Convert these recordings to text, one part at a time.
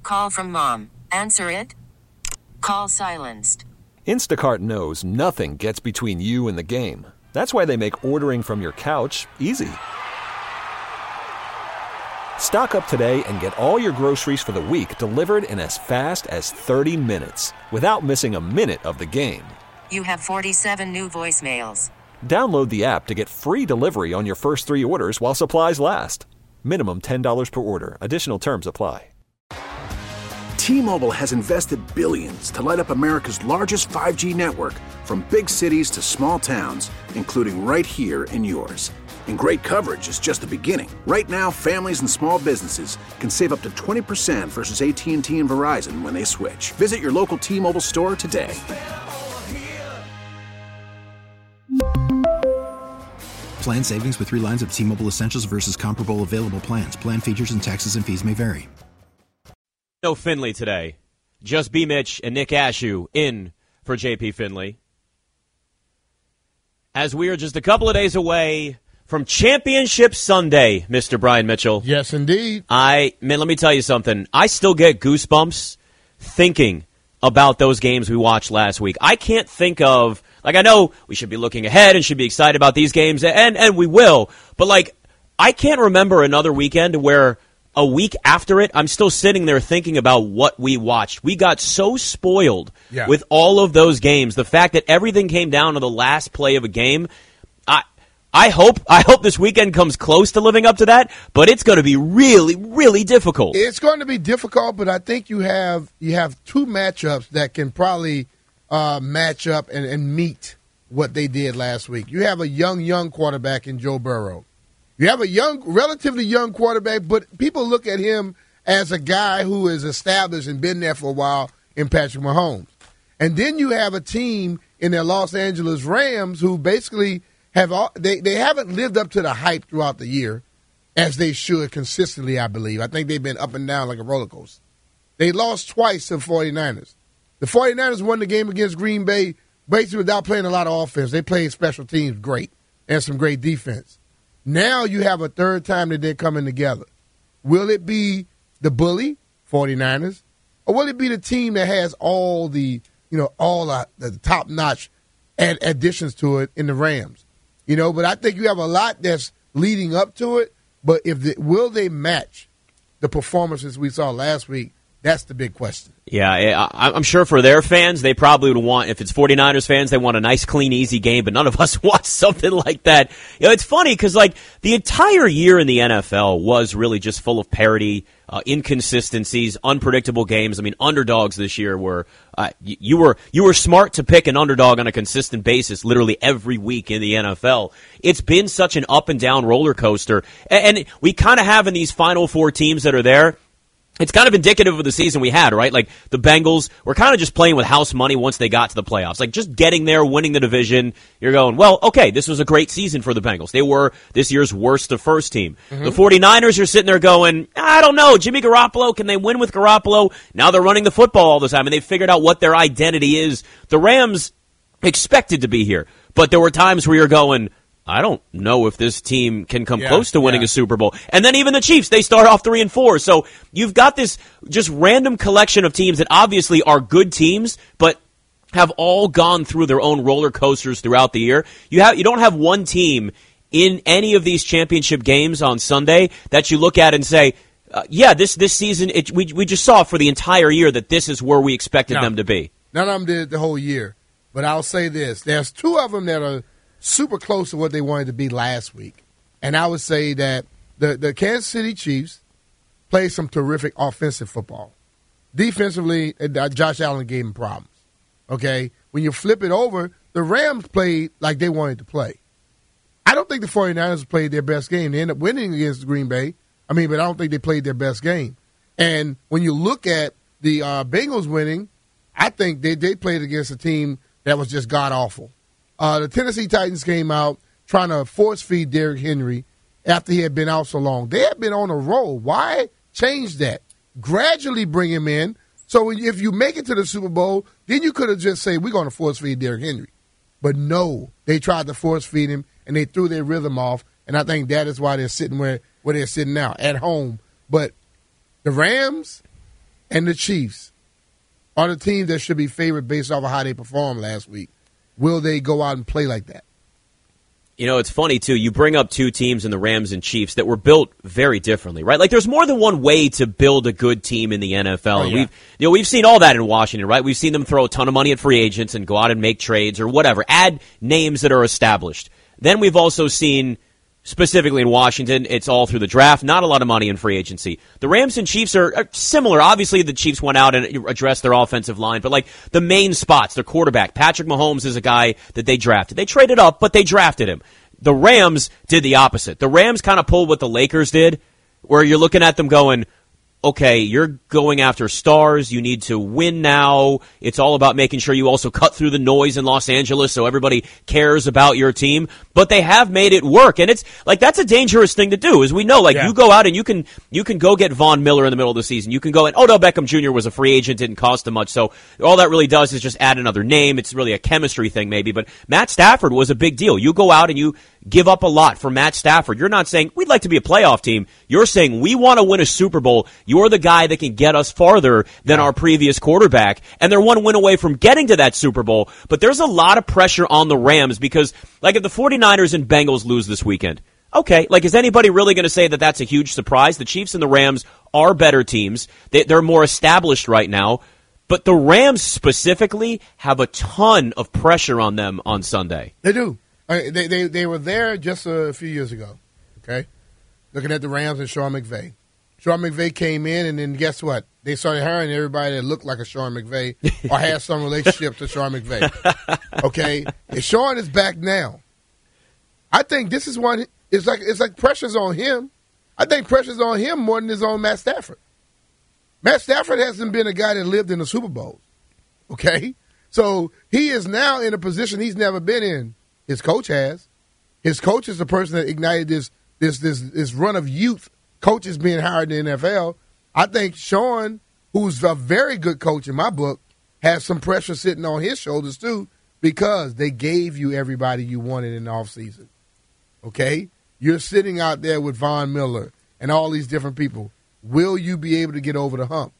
Call from mom. Answer it. Call silenced. Instacart knows nothing gets between you and the game. That's why they make ordering from your couch easy. Stock up today and get all your groceries for the week delivered in as fast as 30 minutes without missing a minute of the game. You have 47 new voicemails. Download the app to get free delivery on your first 3 orders while supplies last. Minimum $10 per order. Additional terms apply. T-Mobile has invested billions to light up America's largest 5G network, from big cities to small towns, including right here in yours. And great coverage is just the beginning. Right now, families and small businesses can save up to 20% versus AT&T and Verizon when they switch. Visit your local T-Mobile store today. Plan savings with 3 lines of T-Mobile Essentials versus comparable available plans. Plan features and taxes and fees may vary. No Finley today. Just B. Mitch and Nick Ashew in for JP Finley. As we are just a couple of days away from Championship Sunday, Mr. Brian Mitchell. Yes, indeed. Man, let me tell you something. I still get goosebumps thinking about those games we watched last week. I can't think of, I know we should be looking ahead and should be excited about these games, and we will, but, I can't remember another weekend where a week after it, I'm still sitting there thinking about what we watched. We got so spoiled with all of those games. The fact that everything came down to the last play of a game, I hope this weekend comes close to living up to that, but it's going to be really, really difficult. It's going to be difficult, but I think you have 2 matchups that can probably match up and meet what they did last week. You have a young quarterback in Joe Burrow. You have a relatively young quarterback, but people look at him as a guy who is established and been there for a while in Patrick Mahomes. And then you have a team in their Los Angeles Rams who basically they haven't lived up to the hype throughout the year as they should consistently, I believe. I think they've been up and down like a roller coaster. They lost twice to the 49ers. The 49ers won the game against Green Bay basically without playing a lot of offense. They played special teams great and some great defense. Now you have a third time that they're coming together. Will it be the bully, 49ers, or will it be the team that has all the top-notch additions to it in the Rams? But I think you have a lot that's leading up to it, but will they match the performances we saw last week? That's the big question. Yeah, I'm sure for their fans, they probably would want, if it's 49ers fans, they want a nice, clean, easy game, but none of us want something like that. It's funny because, the entire year in the NFL was really just full of parity, inconsistencies, unpredictable games. I mean, underdogs this year were, you were smart to pick an underdog on a consistent basis literally every week in the NFL. It's been such an up and down roller coaster, and we kind of have in these final 4 teams that are there. It's kind of indicative of the season we had, right? The Bengals were kind of just playing with house money once they got to the playoffs. Just getting there, winning the division. You're going, well, okay, this was a great season for the Bengals. They were this year's worst to first team. Mm-hmm. The 49ers are sitting there going, I don't know, Jimmy Garoppolo, can they win with Garoppolo? Now they're running the football all the time, and they figured out what their identity is. The Rams expected to be here, but there were times where you're going, I don't know if this team can come close to winning a Super Bowl. And then even the Chiefs, they start off 3-4. So you've got this just random collection of teams that obviously are good teams, but have all gone through their own roller coasters throughout the year. You don't have one team in any of these championship games on Sunday that you look at and say, this season, we just saw for the entire year that this is where we expected them to be. None of them did the whole year. But I'll say this. There's 2 of them that are super close to what they wanted to be last week. And I would say that the Kansas City Chiefs played some terrific offensive football. Defensively, Josh Allen gave them problems. Okay? When you flip it over, the Rams played like they wanted to play. I don't think the 49ers played their best game. They ended up winning against Green Bay. But I don't think they played their best game. And when you look at the Bengals winning, I think they played against a team that was just god-awful. The Tennessee Titans came out trying to force-feed Derrick Henry after he had been out so long. They had been on a roll. Why change that? Gradually bring him in. So if you make it to the Super Bowl, then you could have just said, we're going to force-feed Derrick Henry. But no, they tried to force-feed him, and they threw their rhythm off, and I think that is why they're sitting where they're sitting now, at home. But the Rams, and the Chiefs are the teams that should be favored based off of how they performed last week. Will they go out and play like that? You know, it's funny, too. You bring up two teams in the Rams and Chiefs that were built very differently, right? Like, there's more than one way to build a good team in the NFL. Oh, yeah. And we've seen all that in Washington, right? We've seen them throw a ton of money at free agents and go out and make trades or whatever, add names that are established. Then we've also seen, specifically in Washington, it's all through the draft, not a lot of money in free agency. The Rams and Chiefs are similar. Obviously, the Chiefs went out and addressed their offensive line, but like the main spots, their quarterback, Patrick Mahomes is a guy that they drafted. They traded up, but they drafted him. The Rams did the opposite. The Rams kind of pulled what the Lakers did, where you're looking at them going, okay, you're going after stars. You need to win now. It's all about making sure you also cut through the noise in Los Angeles so everybody cares about your team. But they have made it work. And it's like, that's a dangerous thing to do, as we know. Like, you go out and you can go get Von Miller in the middle of the season. You can go and Odell Beckham Jr. was a free agent, didn't cost him much. So all that really does is just add another name. It's really a chemistry thing maybe. But Matt Stafford was a big deal. You go out and you give up a lot for Matt Stafford. You're not saying, we'd like to be a playoff team. You're saying, we want to win a Super Bowl. You're the guy that can get us farther than our previous quarterback. And they're one win away from getting to that Super Bowl. But there's a lot of pressure on the Rams because, like, if the 49ers and Bengals lose this weekend, okay, like, is anybody really going to say that that's a huge surprise? The Chiefs and the Rams are better teams. They're more established right now. But the Rams specifically have a ton of pressure on them on Sunday. They do. They were there just a few years ago, okay? Looking at the Rams and Sean McVay. Sean McVay came in, and then guess what? They started hiring everybody that looked like a Sean McVay or had some relationship to Sean McVay, okay? And Sean is back now. I think this is one – it's like pressure's on him. I think pressure's on him more than it's on Matt Stafford. Matt Stafford hasn't been a guy that lived in the Super Bowl, okay? So he is now in a position he's never been in. His coach has. His coach is the person that ignited this run of youth coaches being hired in the NFL. I think Sean, who's a very good coach in my book, has some pressure sitting on his shoulders too because they gave you everybody you wanted in the offseason. Okay? You're sitting out there with Von Miller and all these different people. Will you be able to get over the hump?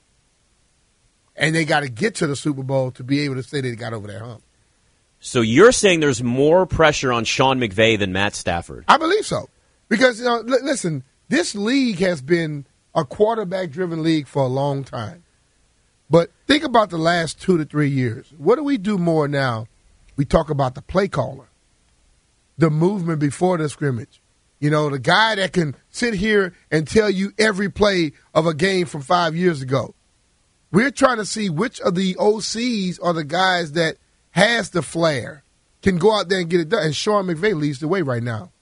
And they got to get to the Super Bowl to be able to say they got over that hump. So you're saying there's more pressure on Sean McVay than Matt Stafford? I believe so. Because, listen, this league has been a quarterback-driven league for a long time. But think about the last 2 to 3 years. What do we do more now? We talk about the play caller, the movement before the scrimmage. You know, the guy that can sit here and tell you every play of a game from 5 years ago. We're trying to see which of the OCs are the guys that has the flair, can go out there and get it done. And Sean McVay leads the way right now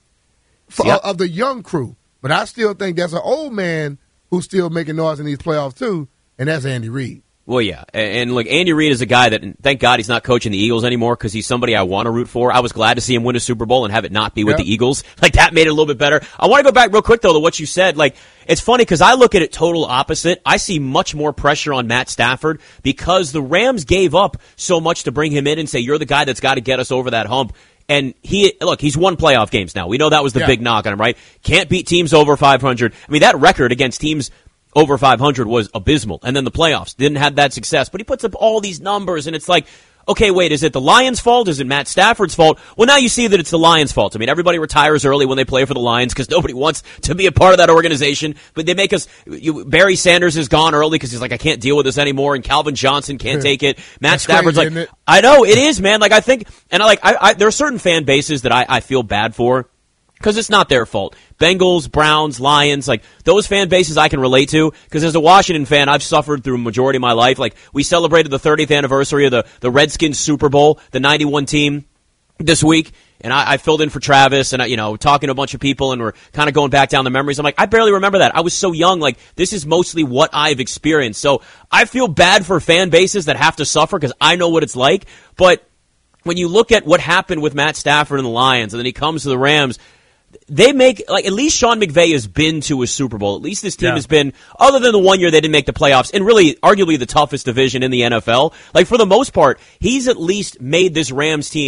of the young crew. But I still think there's an old man who's still making noise in these playoffs too, and that's Andy Reid. Well, yeah. And look, Andy Reid is a guy that, thank God he's not coaching the Eagles anymore because he's somebody I want to root for. I was glad to see him win a Super Bowl and have it not be with the Eagles. Like, that made it a little bit better. I want to go back real quick, though, to what you said. Like, it's funny because I look at it total opposite. I see much more pressure on Matt Stafford because the Rams gave up so much to bring him in and say, you're the guy that's got to get us over that hump. And he's won playoff games now. We know that was the big knock on him, right? Can't beat teams over 500. I mean, that record against teams over 500 was abysmal. And then the playoffs didn't have that success. But he puts up all these numbers, and it's like, okay, wait, is it the Lions' fault? Is it Matt Stafford's fault? Well, now you see that it's the Lions' fault. I mean, everybody retires early when they play for the Lions because nobody wants to be a part of that organization. But they make us Barry Sanders is gone early because he's like, I can't deal with this anymore, and Calvin Johnson can't take it. Matt Stafford's crazy, like, I know, it is, man. Like, I think, and there are certain fan bases that I feel bad for because it's not their fault. Bengals, Browns, Lions, like those fan bases I can relate to because as a Washington fan, I've suffered through a majority of my life. Like we celebrated the 30th anniversary of the Redskins Super Bowl, the 91 team this week. And I filled in for Travis and, talking to a bunch of people and we're kind of going back down the memories. I'm like, I barely remember that. I was so young. Like this is mostly what I've experienced. So I feel bad for fan bases that have to suffer because I know what it's like. But when you look at what happened with Matt Stafford and the Lions and then he comes to the Rams, they make, like, at least Sean McVay has been to a Super Bowl. At least this team has been, other than the 1 year they didn't make the playoffs, and really, arguably the toughest division in the NFL. Like, for the most part, he's at least made this Rams team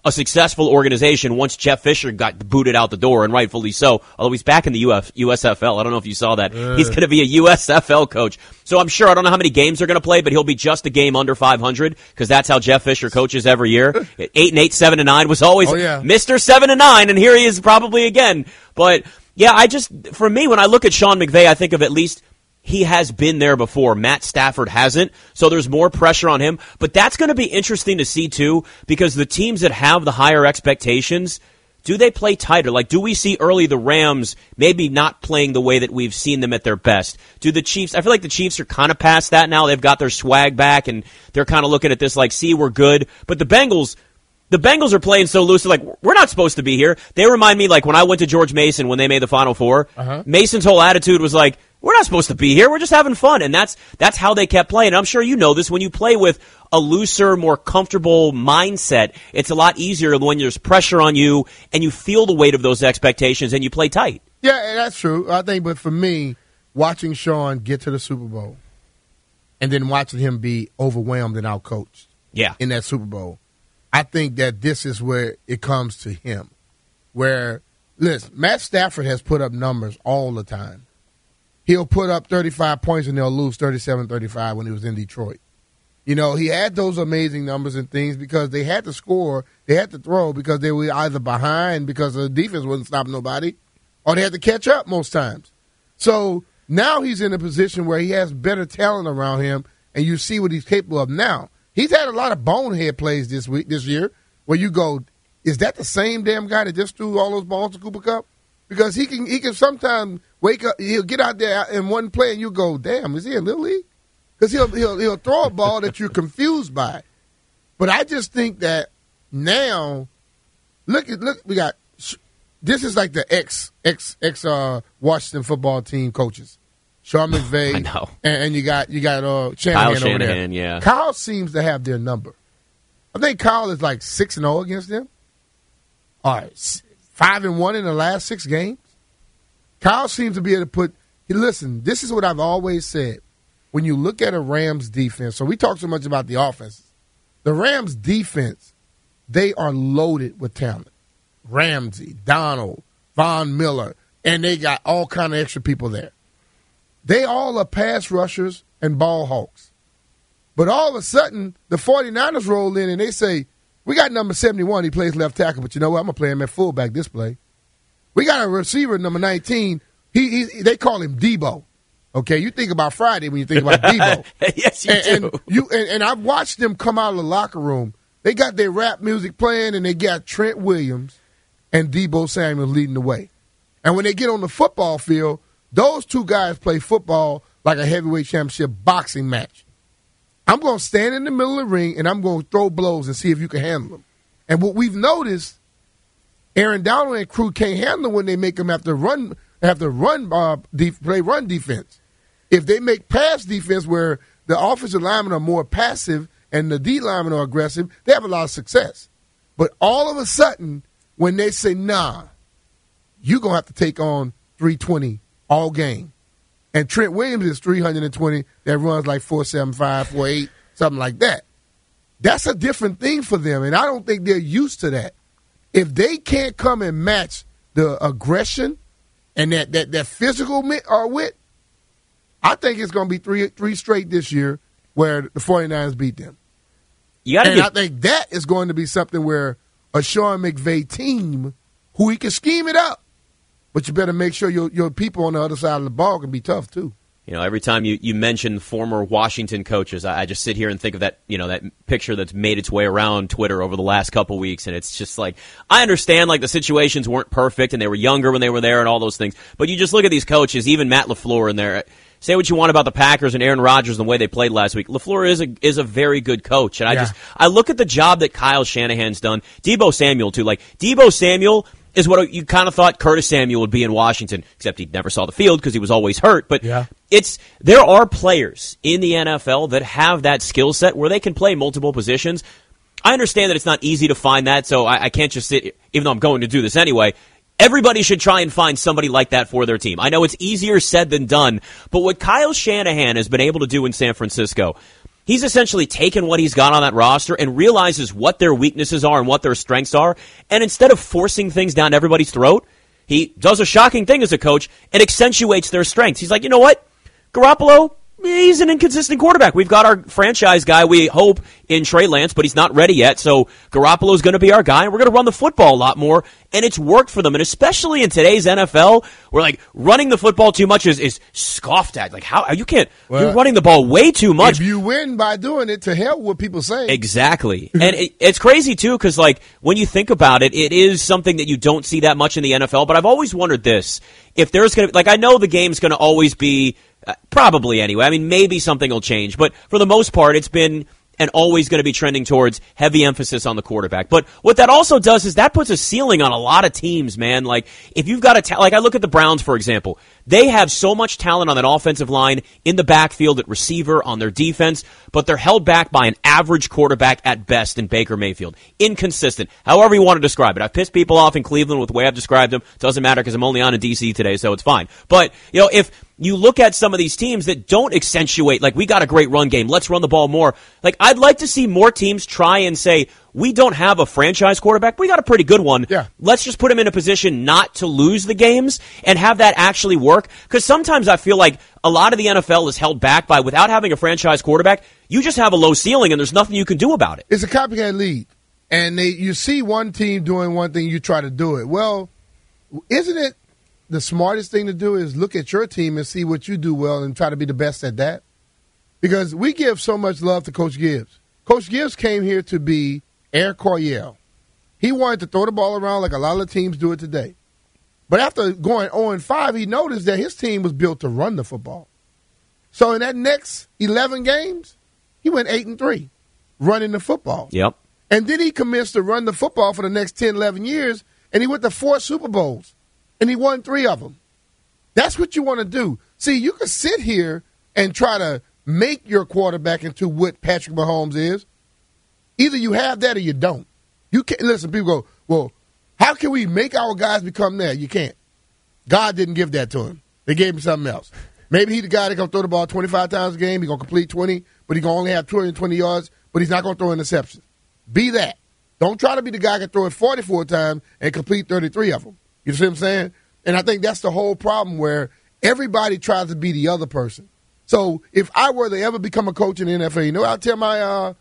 a successful organization once Jeff Fisher got booted out the door, and rightfully so, although he's back in the USFL. I don't know if you saw that. He's going to be a USFL coach. So I'm sure, I don't know how many games they're going to play, but he'll be just a game under 500 because that's how Jeff Fisher coaches every year. 8-8, 7-9 was always Mr. 7-9, and here he is probably again. But, yeah, for me, when I look at Sean McVay, I think of at least he has been there before. Matt Stafford hasn't, so there's more pressure on him. But that's going to be interesting to see, too, because the teams that have the higher expectations, do they play tighter? Like, do we see early the Rams maybe not playing the way that we've seen them at their best? Do the Chiefs, I feel like the Chiefs are kind of past that now. They've got their swag back, and they're kind of looking at this like, see, we're good. But the Bengals are playing so loose. Like, we're not supposed to be here. They remind me, like, when I went to George Mason when they made the Final Four, Mason's whole attitude was like, we're not supposed to be here. We're just having fun. And that's how they kept playing. And I'm sure you know this. When you play with a looser, more comfortable mindset, it's a lot easier when there's pressure on you and you feel the weight of those expectations and you play tight. Yeah, that's true. I think, but for me, watching Sean get to the Super Bowl and then watching him be overwhelmed and outcoached in that Super Bowl, I think that this is where it comes to him. Where, listen, Matt Stafford has put up numbers all the time. He'll put up 35 points and they'll lose 37-35 when he was in Detroit. You know, he had those amazing numbers and things because they had to score, they had to throw because they were either behind because the defense wouldn't stop nobody, or they had to catch up most times. So now he's in a position where he has better talent around him, and you see what he's capable of now. He's had a lot of bonehead plays this year, where you go, is that the same damn guy that just threw all those balls to Cooper Kupp? Because he can sometimes wake up, he'll get out there in one play and you go, damn, is he in Little League? Because he'll throw a ball that you're confused by. But I just think that now, look, we got, this is like the ex Washington football team coaches. Sean McVay. I know. And you got Shanahan Kyle Shanahan over there. Yeah. Kyle seems to have their number. I think Kyle is like 6-0 against them. All right, 5-1 in the last 6 games. Kyle seems to be able to put. Listen, this is what I've always said. When you look at a Rams defense, so we talk so much about the offenses. The Rams defense, they are loaded with talent. Ramsey, Donald, Von Miller, and they got all kind of extra people there. They all are pass rushers and ball hawks. But all of a sudden, the 49ers roll in and they say, we got number 71, he plays left tackle, but you know what, I'm going to play him at fullback this play. We got a receiver, number 19, they call him Debo. Okay, you think about Friday when you think about Debo. Yes, you do. And I've watched them come out of the locker room. They got their rap music playing, and they got Trent Williams and Debo Samuel leading the way. And when they get on the football field, those two guys play football like a heavyweight championship boxing match. I'm going to stand in the middle of the ring, and I'm going to throw blows and see if you can handle them. And what we've noticed, Aaron Donald and crew can't handle when they make them have to play run defense. If they make pass defense where the offensive linemen are more passive and the D linemen are aggressive, they have a lot of success. But all of a sudden, when they say, nah, you're going to have to take on 320 all game. And Trent Williams is 320 that runs like 4.75, 4.8, something like that. That's a different thing for them, and I don't think they're used to that. If they can't come and match the aggression and that physical wit, I think it's going to be three straight this year where the 49ers beat them. I think that is going to be something where a Sean McVay team, who he can scheme it up, but you better make sure your people on the other side of the ball can be tough too. You know, every time you mention former Washington coaches, I just sit here and think of that, you know, that picture that's made its way around Twitter over the last couple weeks, and it's just like, I understand, like, the situations weren't perfect, and they were younger when they were there and all those things, but you just look at these coaches, even Matt LaFleur in there. Say what you want about the Packers and Aaron Rodgers and the way they played last week. LaFleur is a very good coach, and I look at the job that Kyle Shanahan's done. Debo Samuel, too. Like, Debo Samuel is what you kind of thought Curtis Samuel would be in Washington, except he never saw the field because he was always hurt. But there are players in the NFL that have that skill set where they can play multiple positions. I understand that it's not easy to find that, so I can't just sit, even though I'm going to do this anyway. Everybody should try and find somebody like that for their team. I know it's easier said than done, but what Kyle Shanahan has been able to do in San Francisco, He's essentially taken what he's got on that roster and realizes what their weaknesses are and what their strengths are. And instead of forcing things down everybody's throat, he does a shocking thing as a coach and accentuates their strengths. He's like, you know what? Garoppolo, he's an inconsistent quarterback. We've got our franchise guy, we hope, in Trey Lance, but he's not ready yet. So Garoppolo's going to be our guy, and we're going to run the football a lot more. And it's worked for them. And especially in today's NFL, where like running the football too much is scoffed at. Like, how you can't, you're running the ball way too much. If you win by doing it, to hell with what people say. Exactly. And it's crazy too, because like when you think about it, it is something that you don't see that much in the NFL. But I've always wondered this: if there's going to, like, I know the game's going to always be. Probably anyway. I mean, maybe something will change. But for the most part, it's been and always going to be trending towards heavy emphasis on the quarterback. But what that also does is that puts a ceiling on a lot of teams, man. Like, if you've got like I look at the Browns, for example. They have so much talent on that offensive line, in the backfield, at receiver, on their defense, but they're held back by an average quarterback at best in Baker Mayfield. Inconsistent. However you want to describe it. I've pissed people off in Cleveland with the way I've described him. Doesn't matter because I'm only on in D.C. today, so it's fine. But, you know, if you look at some of these teams that don't accentuate, like, we got a great run game, let's run the ball more. Like, I'd like to see more teams try and say, we don't have a franchise quarterback. We got a pretty good one. Yeah. Let's just put him in a position not to lose the games and have that actually work. Because sometimes I feel like a lot of the NFL is held back by, without having a franchise quarterback, you just have a low ceiling and there's nothing you can do about it. It's a copycat league. And you see one team doing one thing, you try to do it. Well, isn't it the smartest thing to do is look at your team and see what you do well and try to be the best at that? Because we give so much love to Coach Gibbs. Coach Gibbs came here to be Air Coryell. He wanted to throw the ball around like a lot of teams do it today. But after going 0-5, he noticed that his team was built to run the football. So in that next 11 games, he went 8-3 running the football. Yep. And then he commenced to run the football for the next 10, 11 years, and he went to 4 Super Bowls, and he won 3 of them. That's what you want to do. See, you can sit here and try to make your quarterback into what Patrick Mahomes is. Either you have that or you don't. You can't. Listen, people go, well, how can we make our guys become that? You can't. God didn't give that to him. They gave him something else. Maybe he's the guy that can throw the ball 25 times a game. He's going to complete 20, but he's going to only have 220 yards, but he's not going to throw interceptions. Be that. Don't try to be the guy that can throw it 44 times and complete 33 of them. You see what I'm saying? And I think that's the whole problem where everybody tries to be the other person. So if I were to ever become a coach in the NFL, you know, I'll tell my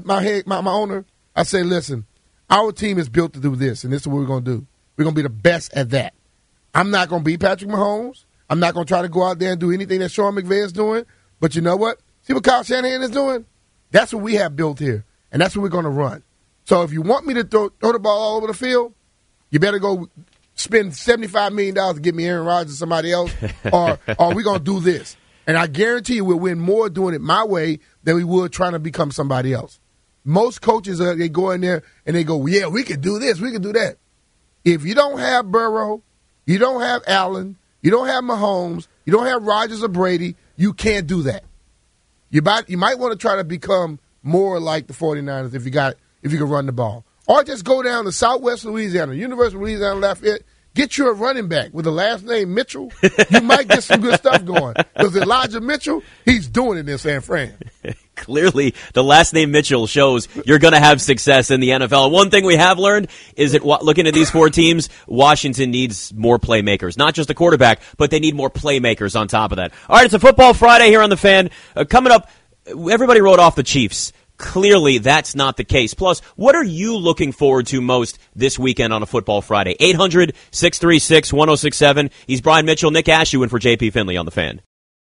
owner, I say, listen, our team is built to do this, and this is what we're going to do. We're going to be the best at that. I'm not going to be Patrick Mahomes. I'm not going to try to go out there and do anything that Sean McVay is doing. But you know what? See what Kyle Shanahan is doing? That's what we have built here, and that's what we're going to run. So if you want me to throw the ball all over the field, you better go spend $75 million to get me Aaron Rodgers or somebody else, or we're going to do this. And I guarantee you we'll win more doing it my way than we would trying to become somebody else. Most coaches, they go in there and they go, yeah, we can do this, we can do that. If you don't have Burrow, you don't have Allen, you don't have Mahomes, you don't have Rodgers or Brady, you can't do that. You might want to try to become more like the 49ers if you can run the ball. Or just go down to Southwest Louisiana, University of Louisiana Lafayette, get you a running back with the last name Mitchell. You might get some good stuff going. Because Elijah Mitchell, he's doing it in San Fran. Clearly, the last name Mitchell shows you're going to have success in the NFL. One thing we have learned is that looking at these 4 teams, Washington needs more playmakers. Not just a quarterback, but they need more playmakers on top of that. All right, it's a Football Friday here on The Fan. Coming up, everybody wrote off the Chiefs. Clearly, that's not the case. Plus, what are you looking forward to most this weekend on a Football Friday? 800-636-1067. He's Brian Mitchell, Nick Ashew in for JP Finley on The Fan.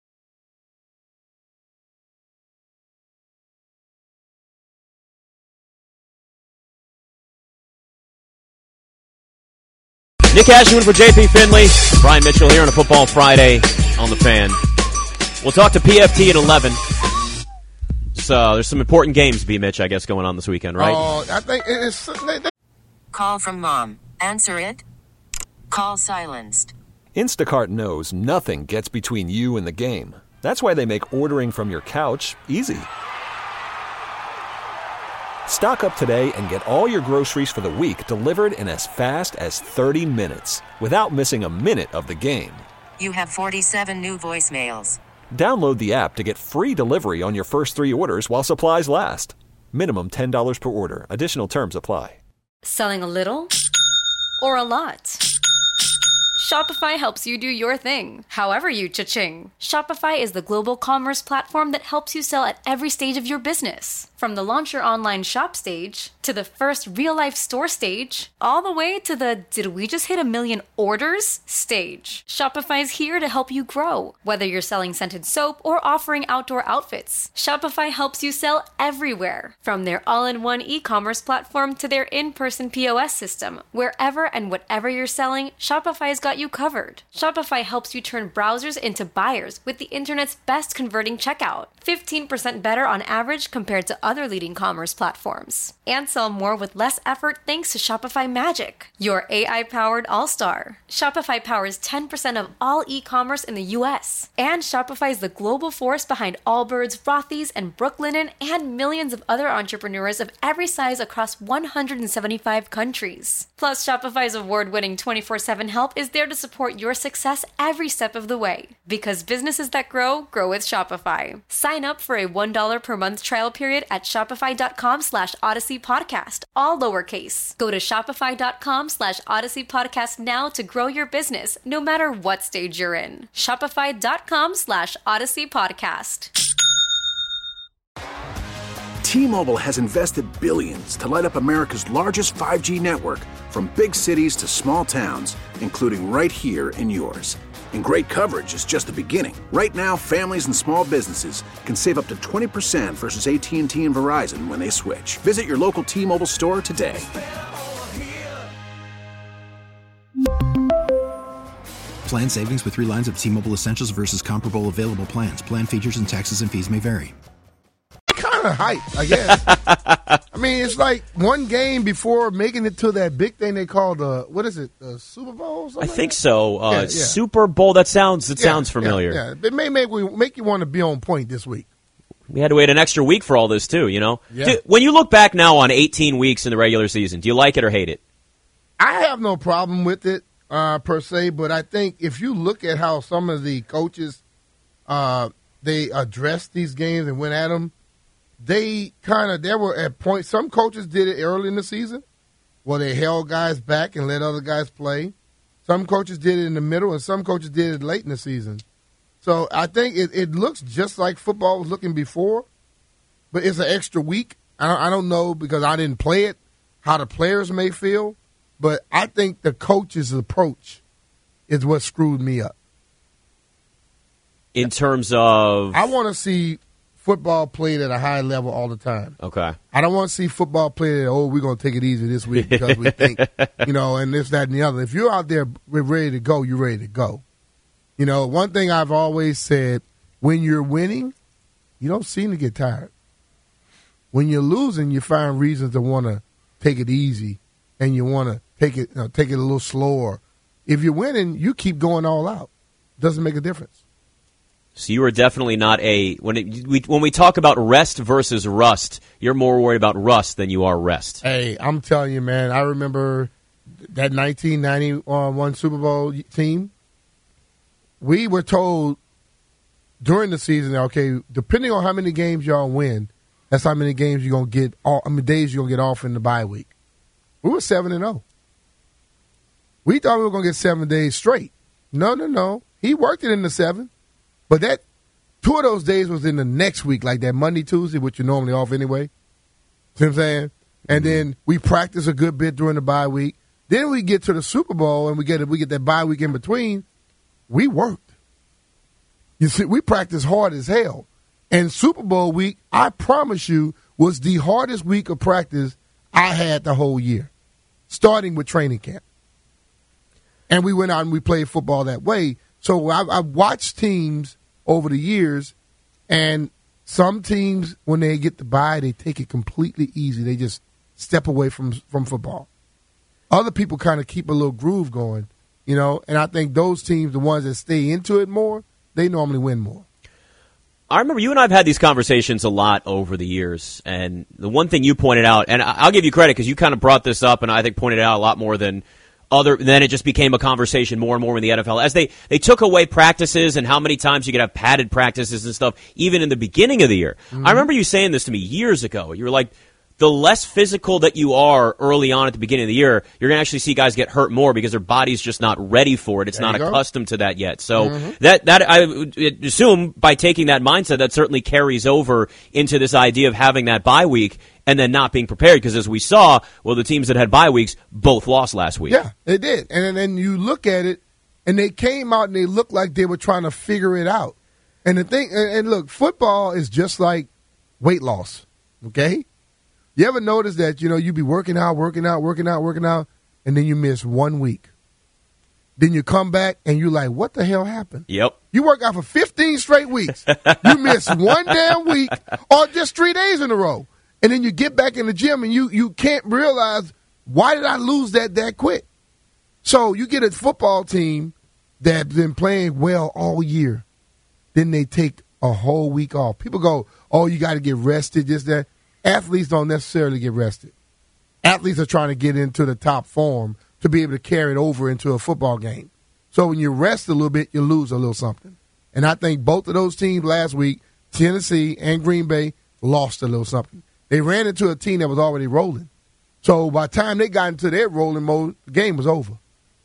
Nick Ashew in for JP Finley. Brian Mitchell here on a Football Friday on The Fan. We'll talk to PFT at 11. So there's some important games, B-Mitch, I guess, going on this weekend, right? I think it's... Call from mom. Answer it. Call silenced. Instacart knows nothing gets between you and the game. That's why they make ordering from your couch easy. Stock up today and get all your groceries for the week delivered in as fast as 30 minutes without missing a minute of the game. You have 47 new voicemails. Download the app to get free delivery on your first 3 orders while supplies last. Minimum $10 per order. Additional terms apply. Selling a little or a lot? Shopify helps you do your thing, however you cha-ching. Shopify is the global commerce platform that helps you sell at every stage of your business. From the launch your online shop stage, to the first real-life store stage, all the way to the did we just hit 1 million orders stage. Shopify's here to help you grow. Whether you're selling scented soap or offering outdoor outfits, Shopify helps you sell everywhere. From their all-in-one e-commerce platform to their in-person POS system, wherever and whatever you're selling, Shopify's got you covered. Shopify helps you turn browsers into buyers with the internet's best converting checkout. 15% better on average compared to other leading commerce platforms. And sell more with less effort thanks to Shopify Magic, your AI-powered all-star. Shopify powers 10% of all e-commerce in the U.S. And Shopify is the global force behind Allbirds, Rothy's, and Brooklinen, and millions of other entrepreneurs of every size across 175 countries. Plus, Shopify's award-winning 24/7 help is there to support your success every step of the way. Because businesses that grow with Shopify. Sign up for a $1 per month trial period at shopify.com/Odyssey Podcast, all lowercase. Go to shopify.com/Odyssey Podcast now to grow your business, no matter what stage you're in. Shopify.com/Odyssey Podcast. T-Mobile has invested billions to light up America's largest 5G network, from big cities to small towns, including right here in yours. And great coverage is just the beginning. Right now, families and small businesses can save up to 20% versus AT&T and Verizon when they switch. Visit your local T-Mobile store today. Plan savings with 3 lines of T-Mobile Essentials versus comparable available plans. Plan features and taxes and fees may vary. Kind of hype, I guess. I mean, it's like one game before making it to that big thing they call the Super Bowl? I think so. Super Bowl. That sounds familiar. Yeah. It may make you want to be on point this week. We had to wait an extra week for all this too. Yeah. Dude, when you look back now on 18 weeks in the regular season, do you like it or hate it? I have no problem with it per se, but I think if you look at how some of the coaches they addressed these games and went at them. There were at points, some coaches did it early in the season where they held guys back and let other guys play. Some coaches did it in the middle, and some coaches did it late in the season. So I think it looks just like football was looking before, but it's an extra week. I don't know because I didn't play it, how the players may feel, but I think the coach's approach is what screwed me up. In terms of? I want to see football played at a high level all the time. Okay. I don't want to see football played at, we're going to take it easy this week because we think, and this, that, and the other. If you're out there ready to go, you're ready to go. One thing I've always said, when you're winning, you don't seem to get tired. When you're losing, you find reasons to want to take it easy and you want to take it a little slower. If you're winning, you keep going all out. Doesn't make a difference. So you are definitely not when we talk about rest versus rust, you're more worried about rust than you are rest. Hey, I'm telling you, man, I remember that 1991 Super Bowl team. We were told during the season, okay, depending on how many games y'all win, that's how many games you're going to get, days you're going to get off in the bye week. We were 7-0. We thought we were going to get 7 days straight. No. He worked it in the 7. But 2 of those days was in the next week, like that Monday, Tuesday, which you're normally off anyway. See what I'm saying? And then we practice a good bit during the bye week. Then we get to the Super Bowl and we get that bye week in between. We worked. You see, we practiced hard as hell. And Super Bowl week, I promise you, was the hardest week of practice I had the whole year, starting with training camp. And we went out and we played football that way. So I watched teams over the years, and some teams, when they get the bye, they take it completely easy. They just step away from football. Other people kind of keep a little groove going, and I think those teams, the ones that stay into it more, they normally win more. I remember you and I have had these conversations a lot over the years, and the one thing you pointed out, and I'll give you credit because you kind of brought this up and I think pointed it out a lot more than Then it just became a conversation more and more in the NFL as they took away practices and how many times you could have padded practices and stuff, even in the beginning of the year. I remember you saying this to me years ago. You were like, the less physical that you are early on at the beginning of the year, you're going to actually see guys get hurt more because their body's just not ready for it. It's not accustomed to that yet. So that I would assume by taking that mindset, that certainly carries over into this idea of having that bye week and then not being prepared. Because as we saw, the teams that had bye weeks both lost last week. Yeah, they did. And then you look at it, and they came out and they looked like they were trying to figure it out. And the thing, and look, football is just like weight loss, okay? You ever notice that, you be working out, and then you miss 1 week. Then you come back, and you're like, what the hell happened? Yep. You work out for 15 straight weeks. You miss one damn week or just 3 days in a row. And then you get back in the gym, and you can't realize, why did I lose that quick? So you get a football team that's been playing well all year. Then they take a whole week off. People go, oh, you got to get rested, this, that. Athletes don't necessarily get rested. Athletes are trying to get into the top form to be able to carry it over into a football game. So when you rest a little bit, you lose a little something. And I think both of those teams last week, Tennessee and Green Bay, lost a little something. They ran into a team that was already rolling. So by the time they got into their rolling mode, the game was over.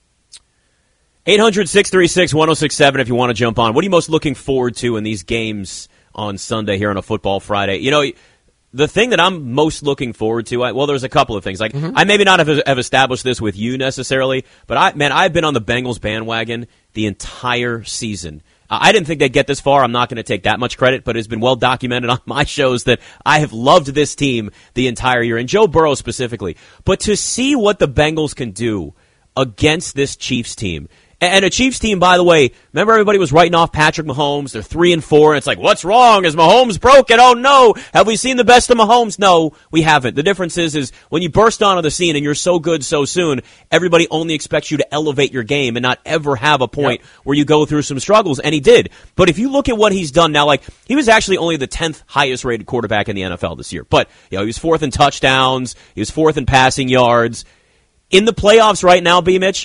800-636-1067 if you want to jump on. What are you most looking forward to in these games on Sunday here on a football Friday? The thing that I'm most looking forward to, there's a couple of things. Like, I maybe not have established this with you necessarily, but I've been on the Bengals bandwagon the entire season. I didn't think they'd get this far. I'm not going to take that much credit, but it's been well documented on my shows that I have loved this team the entire year, and Joe Burrow specifically. But to see what the Bengals can do against this Chiefs team, and a Chiefs team, by the way, remember everybody was writing off Patrick Mahomes. They're 3-4, and it's like, what's wrong? Is Mahomes broken? Oh, no. Have we seen the best of Mahomes? No, we haven't. The difference is when you burst onto the scene and you're so good so soon, everybody only expects you to elevate your game and not ever have a point where you go through some struggles, and he did. But if you look at what he's done now, like, he was actually only the 10th highest-rated quarterback in the NFL this year. But, he was 4th in touchdowns. He was 4th in passing yards. In the playoffs right now, B-Mitch,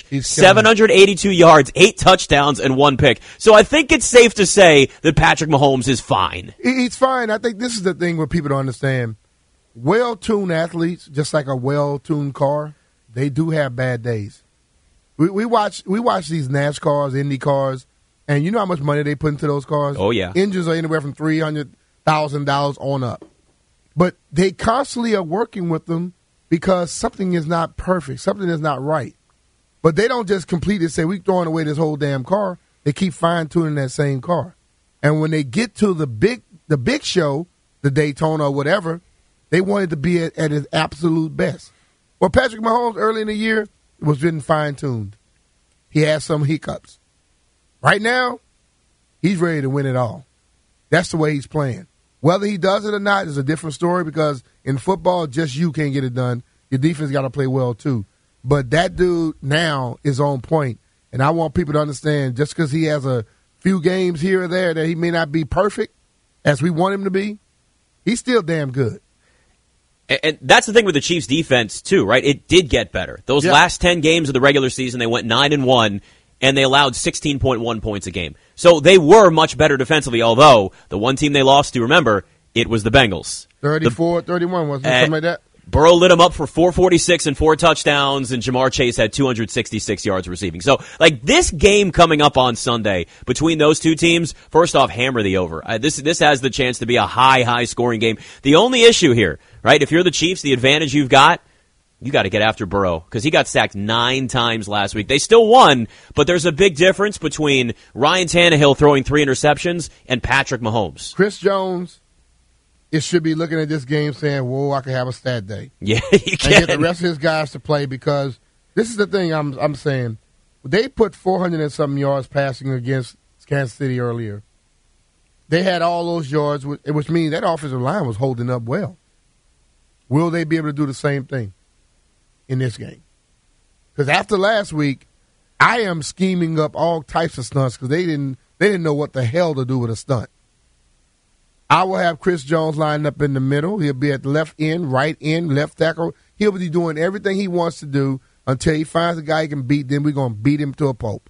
782 yards, 8 touchdowns, and 1 pick. So I think it's safe to say that Patrick Mahomes is fine. He's fine. I think this is the thing where people don't understand. Well-tuned athletes, just like a well-tuned car, they do have bad days. We watch these NASCARs, Indy cars, and you know how much money they put into those cars? Oh, yeah. Engines are anywhere from $300,000 on up. But they constantly are working with them because something is not perfect. Something is not right. But they don't just completely say, we're throwing away this whole damn car. They keep fine-tuning that same car. And when they get to the big show, the Daytona or whatever, they wanted to be at his absolute best. Well, Patrick Mahomes early in the year was getting fine-tuned. He had some hiccups. Right now, he's ready to win it all. That's the way he's playing. Whether he does it or not is a different story because in football, just you can't get it done. Your defense got to play well, too. But that dude now is on point. And I want people to understand just because he has a few games here or there that he may not be perfect as we want him to be, he's still damn good. And that's the thing with the Chiefs' defense, too, right? It did get better. Those last 10 games of the regular season, they went 9-1. And they allowed 16.1 points a game. So they were much better defensively, although the one team they lost to, remember, it was the Bengals. 34-31, wasn't it? Something like that? Burrow lit them up for 446 and 4 touchdowns, and Jamar Chase had 266 yards receiving. So, like, this game coming up on Sunday between those two teams, first off, hammer the over. This has the chance to be a high-scoring game. The only issue here, right, if you're the Chiefs, the advantage you've got, you got to get after Burrow because he got sacked 9 times last week. They still won, but there's a big difference between Ryan Tannehill throwing 3 interceptions and Patrick Mahomes. Chris Jones, it should be looking at this game saying, whoa, I can have a stat day. Yeah, you can. And get the rest of his guys to play because this is the thing I'm saying. They put 400 and something yards passing against Kansas City earlier. They had all those yards, which means that offensive line was holding up well. Will they be able to do the same thing in this game? Because after last week, I am scheming up all types of stunts because they didn't know what the hell to do with a stunt. I will have Chris Jones lined up in the middle. He'll be at the left end, right end, left tackle. He'll be doing everything he wants to do until he finds a guy he can beat, then we're going to beat him to a pulp.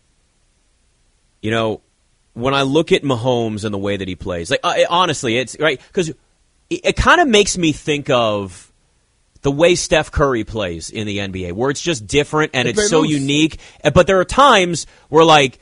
You know, when I look at Mahomes and the way that he plays, like honestly, it's right because it kind of makes me think of the way Steph Curry plays in the NBA, where it's just different and it's so unique. But there are times where like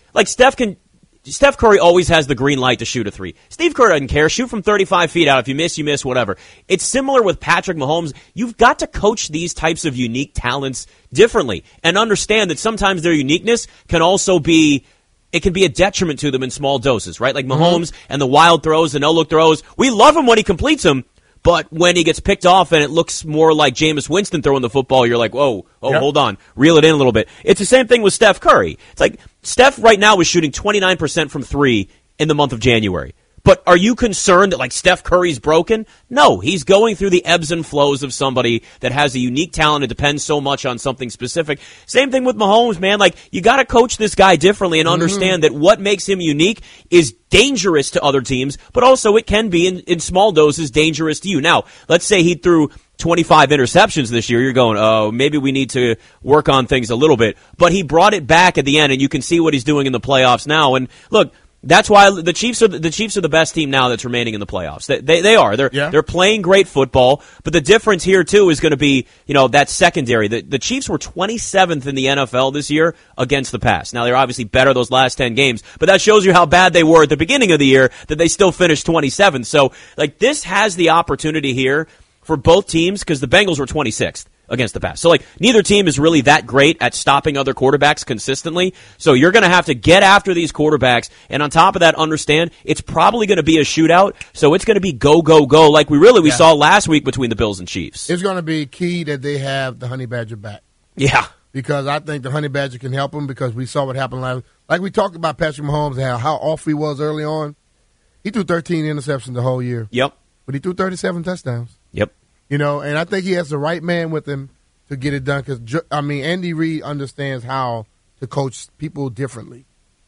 Steph Curry always has the green light to shoot a three. Steve Kerr doesn't care. Shoot from 35 feet out. If you miss, you miss, whatever. It's similar with Patrick Mahomes. You've got to coach these types of unique talents differently and understand that sometimes their uniqueness can also be it can be a detriment to them in small doses, right? Like Mahomes and the wild throws, the no-look throws. We love him when he completes them, but when he gets picked off and it looks more like Jameis Winston throwing the football, you're like, hold on, reel it in a little bit. It's the same thing with Steph Curry. It's like Steph right now is shooting 29% from three in the month of January. But are you concerned that, like, Steph Curry's broken? No, he's going through the ebbs and flows of somebody that has a unique talent and depends so much on something specific. Same thing with Mahomes, man. Like, you got to coach this guy differently and understand that what makes him unique is dangerous to other teams, but also it can be, in small doses, dangerous to you. Now, let's say he threw 25 interceptions this year. You're going, oh, maybe we need to work on things a little bit. But he brought it back at the end, and you can see what he's doing in the playoffs now. And, look, that's why the Chiefs are the best team now that's remaining in the playoffs. They are. They're playing great football, but the difference here too is going to be, that secondary. The Chiefs were 27th in the NFL this year against the pass. Now they're obviously better those last 10 games, but that shows you how bad they were at the beginning of the year that they still finished 27th. So, like, this has the opportunity here for both teams because the Bengals were 26th against the pass. So, like, neither team is really that great at stopping other quarterbacks consistently. So you're going to have to get after these quarterbacks. And on top of that, understand it's probably going to be a shootout. So it's going to be go, go, go like we saw last week between the Bills and Chiefs. It's going to be key that they have the Honey Badger back. Yeah. Because I think the Honey Badger can help them because we saw what happened last. Like we talked about Patrick Mahomes and how off he was early on. He threw 13 interceptions the whole year. Yep. But he threw 37 touchdowns. Yep. And I think he has the right man with him to get it done because, Andy Reid understands how to coach people differently.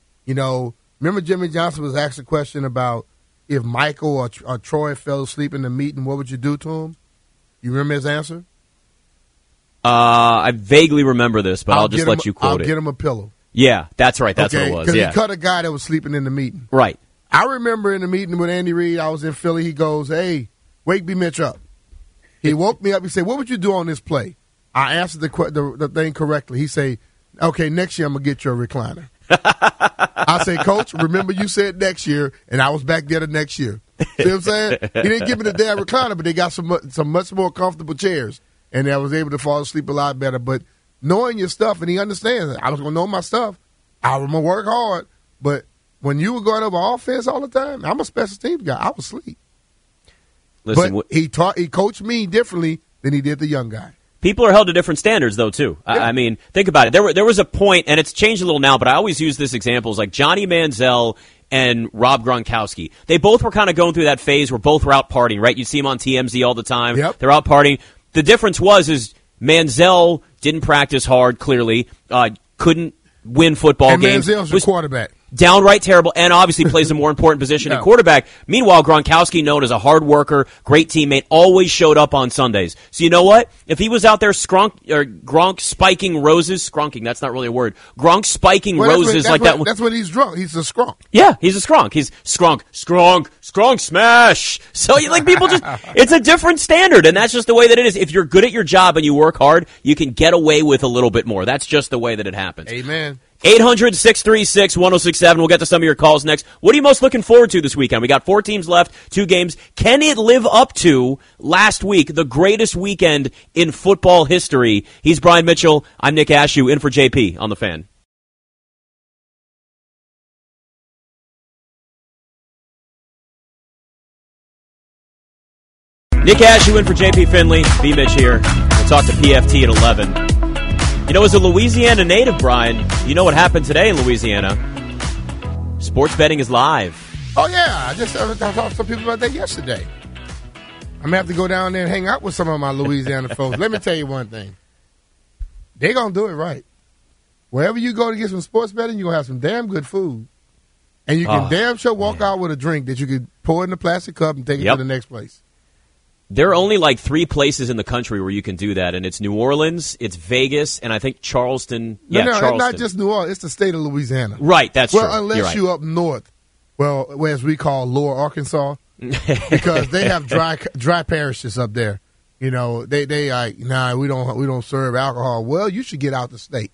Remember Jimmy Johnson was asked a question about if Michael or Troy fell asleep in the meeting, what would you do to him? You remember his answer? I vaguely remember this, but I'll just let you quote it. I'll get him a pillow. Yeah, that's right. That's what it was. Because he cut a guy that was sleeping in the meeting. Right. I remember in the meeting with Andy Reid, I was in Philly, he goes, hey, wake B. Mitch up. He woke me up. He said, what would you do on this play? I answered the thing correctly. He say, okay, next year I'm going to get you a recliner. I say, Coach, remember you said next year, and I was back there the next year. See what I'm saying? He didn't give me the damn recliner, but they got some much more comfortable chairs, and I was able to fall asleep a lot better. But knowing your stuff, and he understands it. I was going to know my stuff. I was going to work hard, but when you were going over offense all the time, I'm a special teams guy. I was asleep. Listen, but he coached me differently than he did the young guy. People are held to different standards, though, too. Yeah. I mean, think about it. There was a point, and it's changed a little now, but I always use this example, like Johnny Manziel and Rob Gronkowski. They both were kind of going through that phase where both were out partying, right? You see them on TMZ all the time. Yep. They're out partying. The difference is Manziel didn't practice hard, clearly, couldn't win football games. Manziel's your quarterback. Downright terrible, and obviously plays a more important position in quarterback. Meanwhile, Gronkowski, known as a hard worker, great teammate, always showed up on Sundays. So you know what? If he was out there Gronk spiking roses, skronking, that's not really a word. Gronk spiking roses like that. That's what he's drunk. He's a skronk. Yeah, he's a skronk. He's skronk smash. So people it's a different standard, and that's just the way that it is. If you're good at your job and you work hard, you can get away with a little bit more. That's just the way that it happens. Amen. 800-636-1067. We'll get to some of your calls next. What are you most looking forward to this weekend? We got 4 teams left, 2 games. Can it live up to last week, the greatest weekend in football history? He's Brian Mitchell. I'm Nick Ashew, in for JP on The Fan. Nick Ashew in for JP Finley. B. Mitch here. We'll talk to PFT at 11. As a Louisiana native, Brian, you know what happened today in Louisiana. Sports betting is live. Oh, yeah. I talked to some people about that yesterday. I'm going to have to go down there and hang out with some of my Louisiana folks. Let me tell you one thing. They're going to do it right. Wherever you go to get some sports betting, you're going to have some damn good food. And you can damn sure walk out with a drink that you could pour in a plastic cup and take it to the next place. There are only like 3 places in the country where you can do that, and it's New Orleans, it's Vegas, and I think Charleston. No, Charleston. not just New Orleans. It's the state of Louisiana. Right, that's true. Well, unless you're up north, as we call Lower Arkansas, because they have dry parishes up there. You know, they like, nah, we don't serve alcohol. Well, you should get out the state.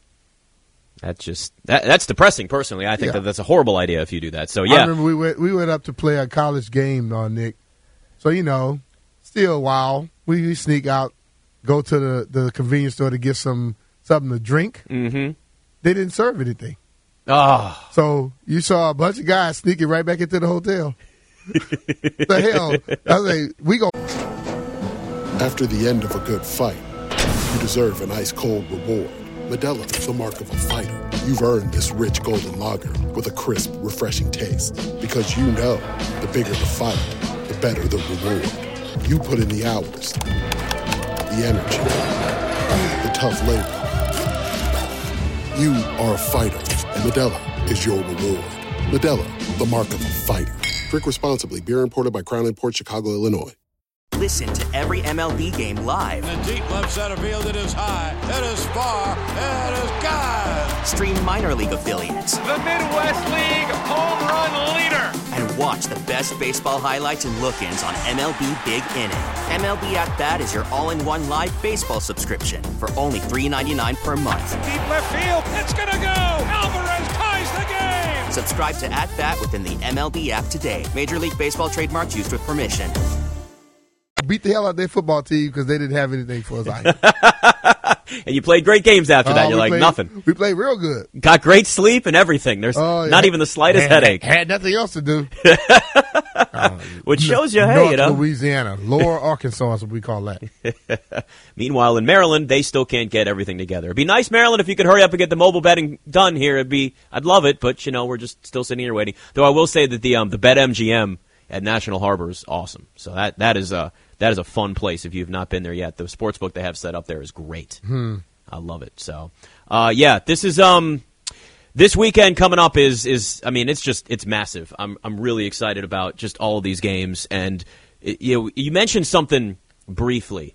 That's depressing. Personally, I think that's a horrible idea if you do that. So yeah, I remember we went up to play a college game, Nick. So still a while. We sneak out, go to the convenience store to get something to drink. Mm-hmm. They didn't serve anything. Oh. So you saw a bunch of guys sneaking right back into the hotel. The hell? I was like, we go. After the end of a good fight, you deserve an ice-cold reward. Modelo is the mark of a fighter. You've earned this rich golden lager with a crisp, refreshing taste. Because the bigger the fight, the better the reward. You put in the hours, the energy, the tough labor. You are a fighter, and Modelo is your reward. Modelo, the mark of a fighter. Drink responsibly. Beer imported by Crown Imports, Chicago, Illinois. Listen to every MLB game live. In the deep left center field, it is high, it is far, it is gone. Stream minor league affiliates. The Midwest League home run leader. And watch the best baseball highlights and look-ins on MLB Big Inning. MLB At Bat is your all-in-one live baseball subscription for only $3.99 per month. Deep left field, it's gonna go. Alvarez ties the game. Subscribe to At Bat within the MLB app today. Major League Baseball trademarks used with permission. Beat the hell out of their football team because they didn't have anything for us out here. And you played great games after that. You're like, nothing. We played real good. Got great sleep and everything. There's not even the slightest headache. Had nothing else to do. Which shows you, North Louisiana, Lower Arkansas is what we call that. Meanwhile, in Maryland, they still can't get everything together. It'd be nice, Maryland, if you could hurry up and get the mobile betting done here. I'd love it, but we're just still sitting here waiting. Though I will say that the BetMGM at National Harbor is awesome. So that is a fun place if you've not been there yet. The sportsbook they have set up there is great. I love it. So, this is this weekend coming up is it's massive. I'm really excited about just all of these games. And you mentioned something briefly,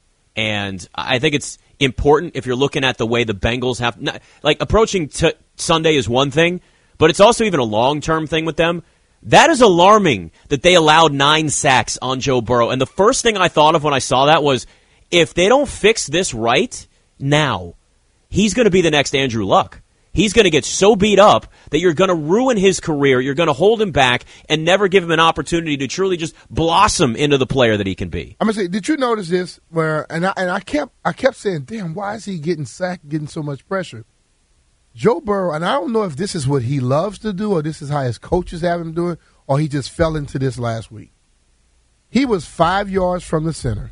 and I think it's important if you're looking at the way the Bengals have approaching Sunday is one thing, but it's also even a long-term thing with them. That is alarming that they allowed 9 sacks on Joe Burrow. And the first thing I thought of when I saw that was, if they don't fix this right now, he's going to be the next Andrew Luck. He's going to get so beat up that you're going to ruin his career. You're going to hold him back and never give him an opportunity to truly just blossom into the player that he can be. I'm going to say, did you notice this? I kept saying, damn, why is he getting sacked, getting so much pressure? Joe Burrow, and I don't know if this is what he loves to do or this is how his coaches have him do it, or he just fell into this last week. He was 5 yards from the center.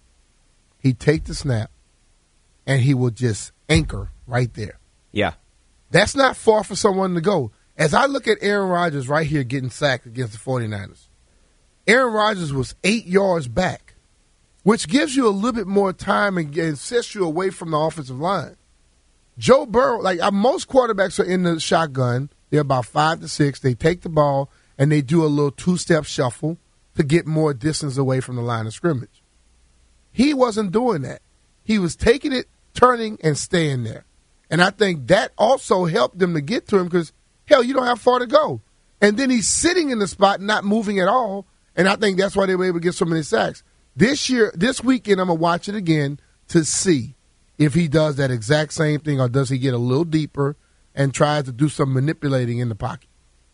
He'd take the snap, and he would just anchor right there. Yeah. That's not far for someone to go. As I look at Aaron Rodgers right here getting sacked against the 49ers, Aaron Rodgers was 8 yards back, which gives you a little bit more time and sets you away from the offensive line. Joe Burrow, most quarterbacks are in the shotgun. They're about 5 to 6. They take the ball, and they do a little 2-step shuffle to get more distance away from the line of scrimmage. He wasn't doing that. He was taking it, turning, and staying there. And I think that also helped them to get to him because, hell, you don't have far to go. And then he's sitting in the spot, not moving at all, and I think that's why they were able to get so many sacks. This weekend, I'm going to watch it again to see if he does that exact same thing, or does he get a little deeper and tries to do some manipulating in the pocket?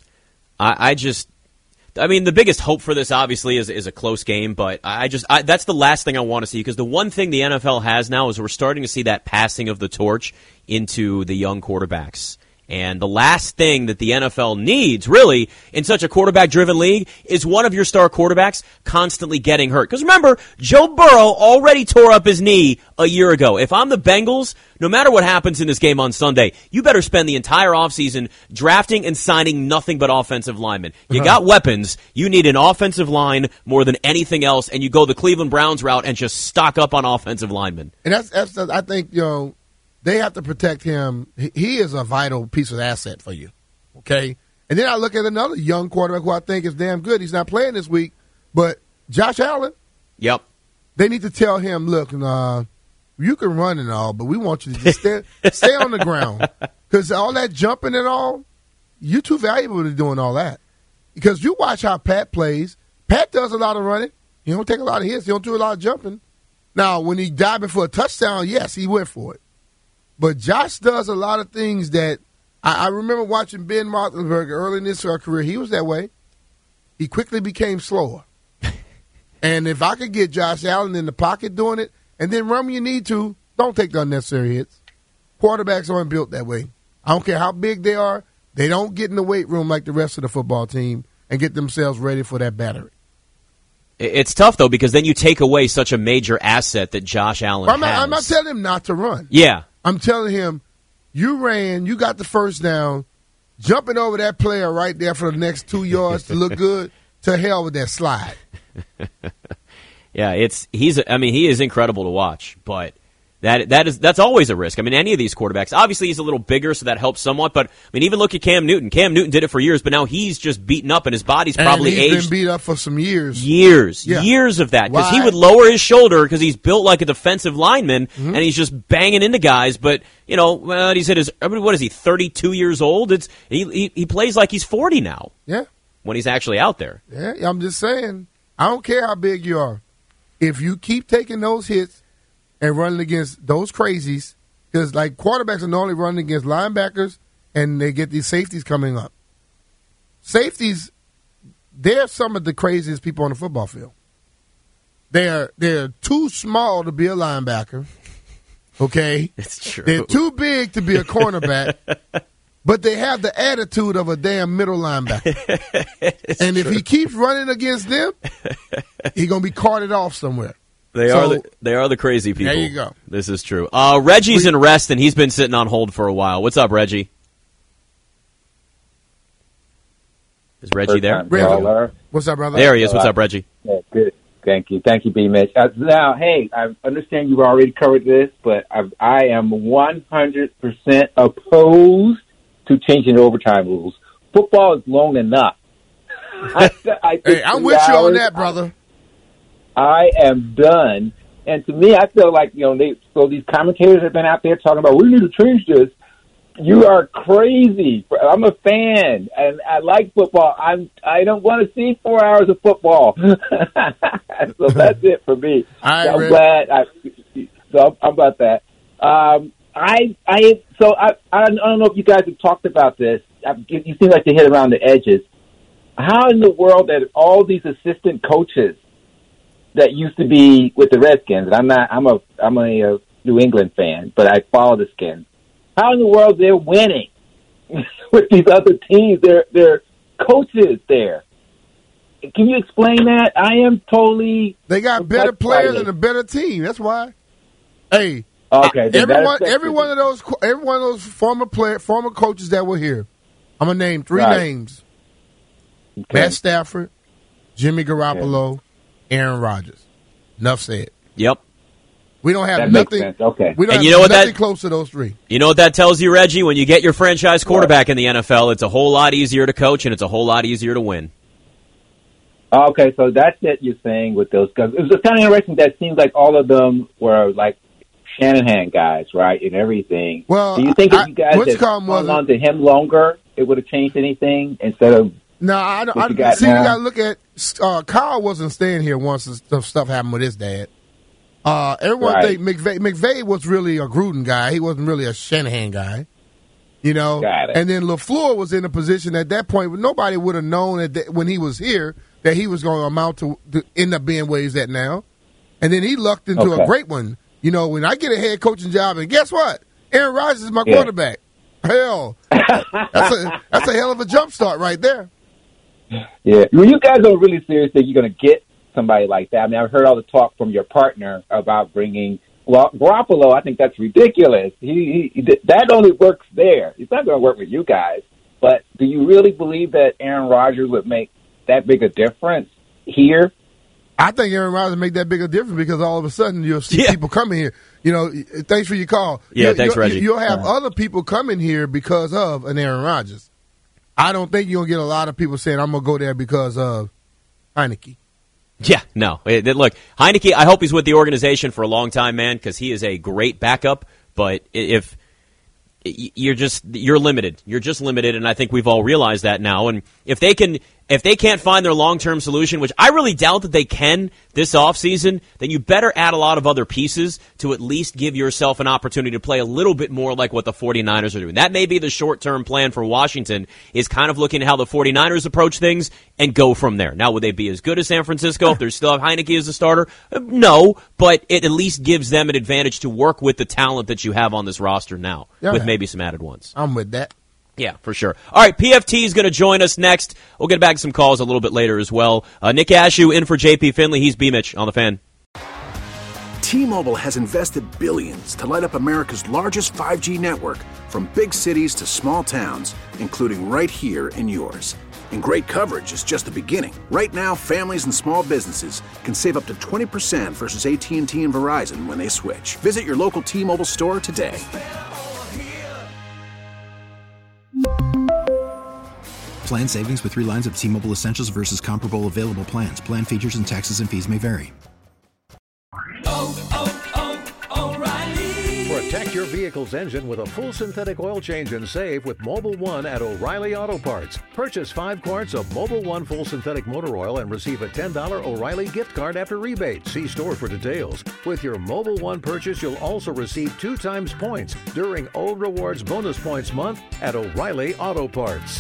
The biggest hope for this obviously is a close game, but that's the last thing I want to see, because the one thing the NFL has now is we're starting to see that passing of the torch into the young quarterbacks. And the last thing that the NFL needs, really, in such a quarterback-driven league, is one of your star quarterbacks constantly getting hurt. Because remember, Joe Burrow already tore up his knee a year ago. If I'm the Bengals, no matter what happens in this game on Sunday, you better spend the entire offseason drafting and signing nothing but offensive linemen. You got weapons. You need an offensive line more than anything else, and you go the Cleveland Browns route and just stock up on offensive linemen. And that's I think, they have to protect him. He is a vital piece of asset for you, okay? And then I look at another young quarterback who I think is damn good. He's not playing this week, but Josh Allen, Yep. They need to tell him, look, you can run and all, but we want you to just stay on the ground. Because all that jumping and all, you're too valuable to doing all that. Because you watch how Pat plays. Pat does a lot of running. He don't take a lot of hits. He don't do a lot of jumping. Now, when he diving for a touchdown, yes, he went for it. But Josh does a lot of things that I remember watching Ben Roethlisberger early in his career. He was that way. He quickly became slower. And if I could get Josh Allen in the pocket doing it, and then run when you need to, don't take the unnecessary hits. Quarterbacks aren't built that way. I don't care how big they are. They don't get in the weight room like the rest of the football team and get themselves ready for that battery. It's tough, though, because then you take away such a major asset that Josh Allen has. I'm not telling him not to run. Yeah. I'm telling him, you ran, you got the first down, jumping over that player right there for the next 2 yards to look good, to hell with that slide. Yeah, he is incredible to watch, but that's always a risk. I mean, any of these quarterbacks, obviously he's a little bigger, so that helps somewhat, but I mean, even look at Cam Newton. Cam Newton did it for years, but now he's just beaten up and his body's probably aged. He's been beat up for some years. Years of that, because he would lower his shoulder because he's built like a defensive lineman, and he's just banging into guys, but he's hit what is he, 32 years old? He plays like he's 40 now. Yeah. When he's actually out there. Yeah, I'm just saying, I don't care how big you are. If you keep taking those hits and running against those crazies, because like quarterbacks are normally running against linebackers and they get these safeties coming up. Safeties, they're some of the craziest people on the football field. They're too small to be a linebacker. Okay? It's true. They're too big to be a cornerback. But they have the attitude of a damn middle linebacker. And if he keeps running against them, he's going to be carted off somewhere. They are the crazy people. There you go. This is true. Reggie's in rest, and he's been sitting on hold for a while. What's up, Reggie? Is Reggie there? Reggie. What's up, brother? There he is. What's up, Reggie? Yeah, good. Thank you, B-Mitch. Now, hey, I understand you've already covered this, but I am 100% opposed to changing the overtime rules. Football is long enough. Hey, I'm with you on that, brother. I am done. And to me, I feel like, these commentators have been out there talking about, we need to change this. You are crazy. I'm a fan, and I like football. I don't want to see 4 hours of football. So that's it for me. I'm glad. So I'm about that. I don't know if you guys have talked about this. You seem like to hit around the edges. How in the world that all these assistant coaches that used to be with the Redskins, and I'm a New England fan, but I follow the Skins. How in the world they're winning with these other teams? They're coaches there. Can you explain that? I am totally. They got better players and a better team. That's why. Hey. Okay. Every one of those former coaches that were here, I'm gonna name three names: Matt Stafford, Jimmy Garoppolo, Aaron Rodgers. Enough said. Yep. We don't have nothing. Okay. We don't have nothing close to those three. You know what that tells you, Reggie? When you get your franchise quarterback in the NFL, it's a whole lot easier to coach and it's a whole lot easier to win. Okay, so that's it you're saying with those guys. It was kind of interesting that it seems like all of them were like Shanahan guys, right, and everything. Well, do you think if you guys had hung on to him longer, it would have changed anything instead of? No, I don't. You got to look at Kyle wasn't staying here once the stuff happened with his dad. Everyone think McVay was really a Gruden guy. He wasn't really a Shanahan guy. Got it. And then LaFleur was in a position at that point where nobody would have known that when he was here that he was going to amount to end up being where he's at now. And then he lucked into a great one. When I get a head coaching job, and guess what? Aaron Rodgers is my quarterback. Hell, that's a hell of a jump start right there. Yeah. Well, you guys are really serious that you're going to get somebody like that. I mean, I've heard all the talk from your partner about bringing Garoppolo. I think that's ridiculous. That only works there. It's not going to work with you guys. But do you really believe that Aaron Rodgers would make that big a difference here? I think Aaron Rodgers would make that big a difference because all of a sudden you'll see people coming here. Thanks for your call. Yeah, thanks, Reggie. You'll have other people coming here because of an Aaron Rodgers. I don't think you're going to get a lot of people saying, I'm going to go there because of Heineke. Yeah, no. Look, Heinicke, I hope he's with the organization for a long time, man, because he is a great backup. But if you're limited, you're just limited, and I think we've all realized that now. And if they can't find their long-term solution, which I really doubt that they can this offseason, then you better add a lot of other pieces to at least give yourself an opportunity to play a little bit more like what the 49ers are doing. That may be the short-term plan for Washington, is kind of looking at how the 49ers approach things and go from there. Now, would they be as good as San Francisco if they still have Heinicke as a starter? No, but it at least gives them an advantage to work with the talent that you have on this roster now, with maybe some added ones. I'm with that. Yeah, for sure. All right, PFT is going to join us next. We'll get back to some calls a little bit later as well. Nick Ashew in for JP Finley. He's B-Mitch on The Fan. T-Mobile has invested billions to light up America's largest 5G network, from big cities to small towns, including right here in yours. And great coverage is just the beginning. Right now, families and small businesses can save up to 20% versus AT&T and Verizon when they switch. Visit your local T-Mobile store today. Plan savings with 3 lines of T-Mobile Essentials versus comparable available plans. Plan features and taxes and fees may vary. O'Reilly. Protect your vehicle's engine with a full synthetic oil change and save with Mobil 1 at O'Reilly Auto Parts. Purchase 5 quarts of Mobil 1 full synthetic motor oil and receive a $10 O'Reilly gift card after rebate. See store for details. With your Mobil 1 purchase, you'll also receive 2 times points during O Rewards Bonus Points Month at O'Reilly Auto Parts.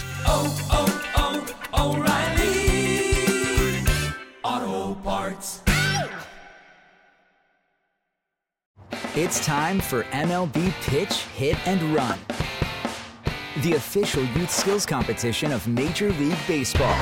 O'Reilly Auto Parts. It's time for MLB Pitch, Hit, and Run, the official youth skills competition of Major League Baseball.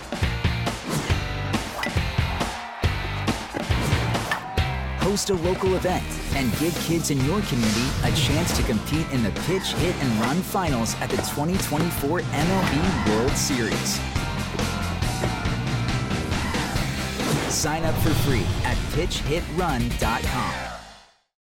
Host a local event and give kids in your community a chance to compete in the Pitch, Hit, and Run finals at the 2024 MLB World Series. Sign up for free at pitchhitrun.com.